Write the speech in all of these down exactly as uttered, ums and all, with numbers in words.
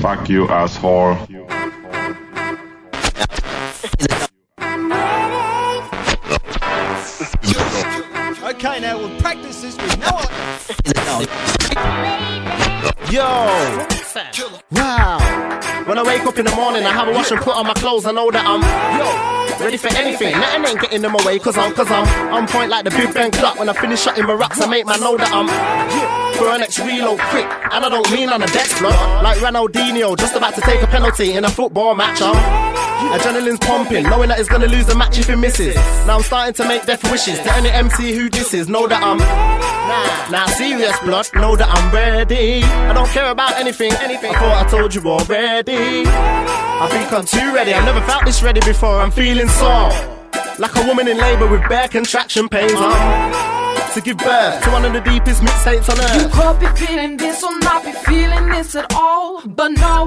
Fuck you, asshole. Okay, now we'll practice this with no one. Yo! Wow! When I wake up in the morning, I have a wash and put on my clothes. I know that I'm yo ready for anything. Nothing ain't getting in my way, cause I'm cause I'm on point like the Big Ben clock. When I finish shutting my rocks, I make man know that I'm yeah, for an next reload quick. And I don't mean on the desk, blood. Like Ronaldinho, just about to take a penalty in a football match. I'm adrenaline's pumping, knowing that he's gonna lose the match if he misses. Now I'm starting to make death wishes to any M C who disses. Know that I'm nah, nah serious blood. Know that I'm ready. I don't care about anything, anything. I thought I told you already. I think I'm too ready. I've never felt this ready before. I'm feeling sore, like a woman in labour with bare contraction pains. I'm to give birth to one of the deepest mixtapes on earth. You could be feeling this or not be feeling this at all, but know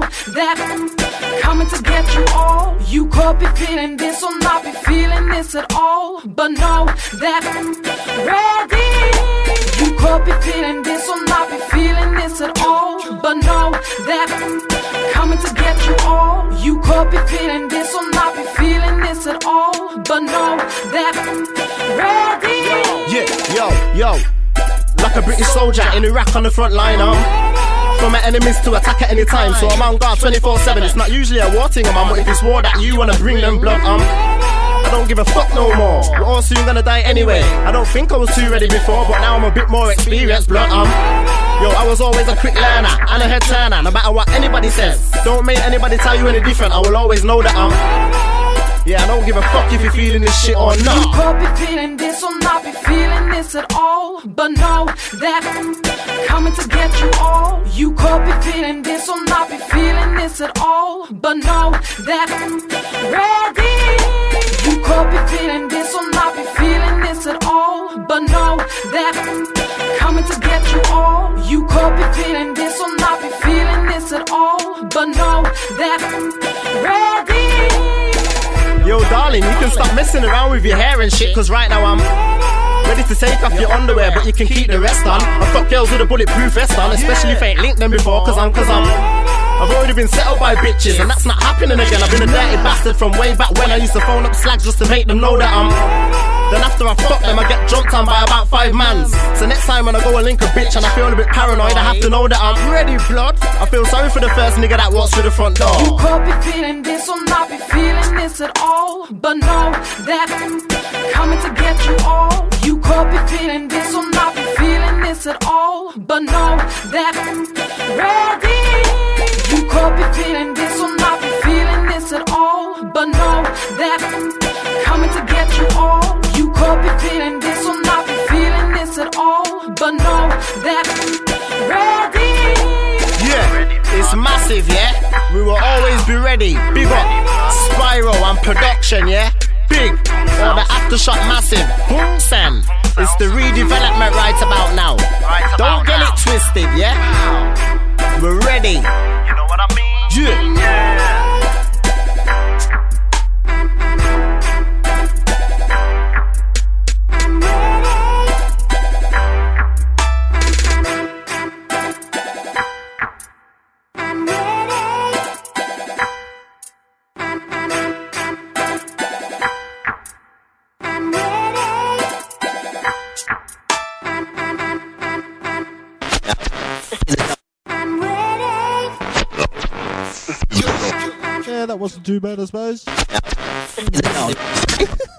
that coming to get you all. You could be feeling this or not be feeling this at all, but know that ready. You could be feeling this or not be feeling this at all, but know that coming to get you all. You could be feeling this or not be feeling this at all, but know that ready. Yeah, yo, yo, like a British soldier in Iraq on the front line, um for my enemies to attack at any time, so I'm on guard twenty-four seven. It's not usually a war thing, man, but if it's war that you wanna bring them blood, um I don't give a fuck no more. We're all soon gonna die anyway. I don't think I was too ready before, but now I'm a bit more experienced, blood, um yo, I was always a quick learner and a head turner, no matter what anybody says. Don't make anybody tell you any different, I will always know that I'm yeah, I don't give a fuck if you're feeling this shit or not. You could be feeling this or not be feeling this at all, but know that coming to get you all. You could be feeling this or not be feeling this at all, but know that ready. You could be feeling this or not be feeling this at all, but know that coming to get you all. You could be feeling this or not be feeling this at all, but know that ready. Yo, darling, you can stop messing around with your hair and shit, cause right now I'm ready to take off your underwear, but you can keep the rest on. I fuck girls with a bulletproof vest on, especially if I ain't linked them before, cause I'm, cause I'm I've already been settled by bitches, and that's not happening again. I've been a dirty bastard from way back when I used to phone up slags just to make them know that I'm then after I fuck them, I get jumped on by about five mans. So next time when I go and link a bitch and I feel a bit paranoid, I have to know that I'm ready, blood. I feel sorry for the first nigga that walks through the front door. You could be feeling this or not be feeling this at all, but know that coming to get you all. You could be feeling this or not be feeling this at all, but know that ready. You could be feeling this or not be feeling this at all, but know that coming to get you all. You could be feeling this or not be feeling this at all, but know that ready. Yeah, it's massive, yeah? We will always be ready. Big up Spyro and production, yeah? Big, or the Aftershock massive. Boom, Sam. It's the redevelopment right about now. Don't get it twisted, yeah? We're ready. You know what I mean? Yeah. Yeah. Yeah, that wasn't too bad, I suppose.